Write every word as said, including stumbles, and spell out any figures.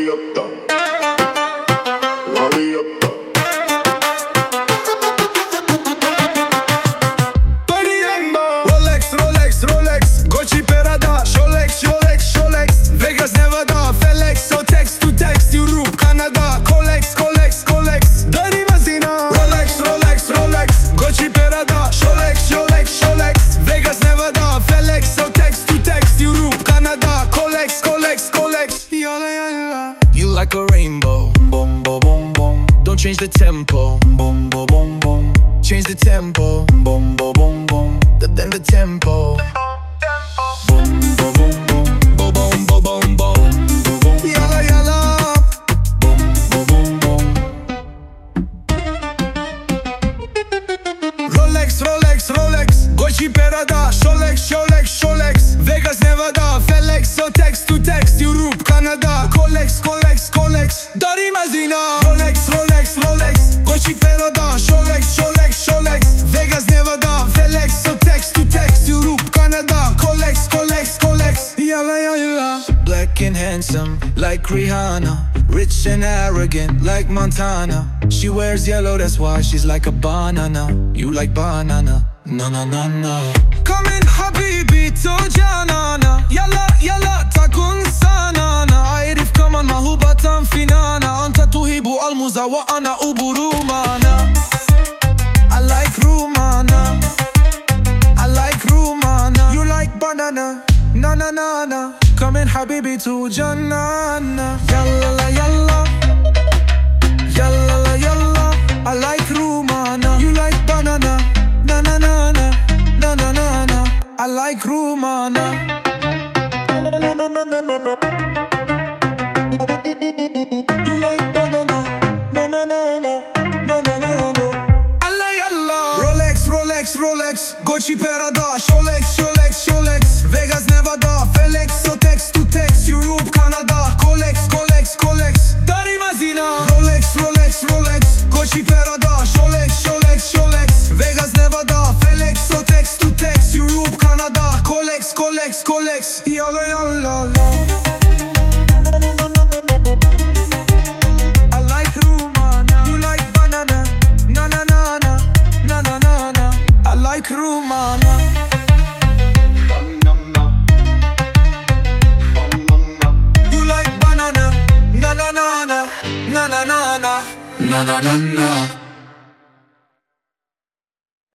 Radiata, radiata. Rolex, Rolex, Rolex, Gucci, Prada, Rolex, Rolex, Rolex, Vegas, Nevada, Felex, so text to text, Europe, Canada, Colex, Colex, Colex, Dari Mazina. Rolex, Rolex, Rolex, Gucci, Prada, Rolex, Rolex, Rolex, Vegas, Nevada, Felex, so text to text, Europe, Canada, Colex, Colex, Colex. You like a rainbow, boom, boom, boom, boom. Don't change the tempo, boom, boom, boom, boom. Change the tempo, boom, boom, boom, boom. Then the tempo, boom, boom, boom, boom, boom, boom, boom, boom. Yalla, yalla, boom, boom, boom, boom. Rolex, Rolex, Rolex, Gucci, Prada, Rolex, Rolex, Rolex, Vegas, Nevada, Felex, so text to text, Europe, Canada, Colex, Colex, Colex, Dari Mazina. Rolex, Rolex, Rolex, Gucci, Prada, Rolex, Rolex, Rolex, Vegas, Nevada, Felex, so text to text, Europe, Canada, Colex, Colex, Colex. Yalla, yalla. Black and handsome like Rihanna, rich and arrogant like Montana. She wears yellow, that's why she's like a banana. You like banana, no, no, no, no. Come in habibi to janana, yalla, yalla takun sanana. Airif kaman mahubatan finana, anta tuhibu almuza wa ana uburumana. I like rumana, I like rumana. You like banana, na na na na. Come in habibi to janana, yalla la yalla, yalla la yalla. I like rumana, you like banana, na na na na, na na na na. I like rumana. You like banana, na na na na, na na na na. Rolex, Rolex, Rolex, Gucci, Prada, Rolex, Rolex, Rolex, Vegas, Nevada, Felex, so text to text, Europe, Canada, Colex, Colex, Colex, Dari Mazina. Rolex, Rolex, Rolex, Gucci, Prada, Rolex, Rolex, Rolex, Vegas, Nevada, Felex, so text to text, Europe, Canada, Colex, Colex, Colex. Yalla, yalla, I like rumana, you like banana, na na na na, na na na na. I like rumana. You like banana, na na na na, na na na na, na na na na.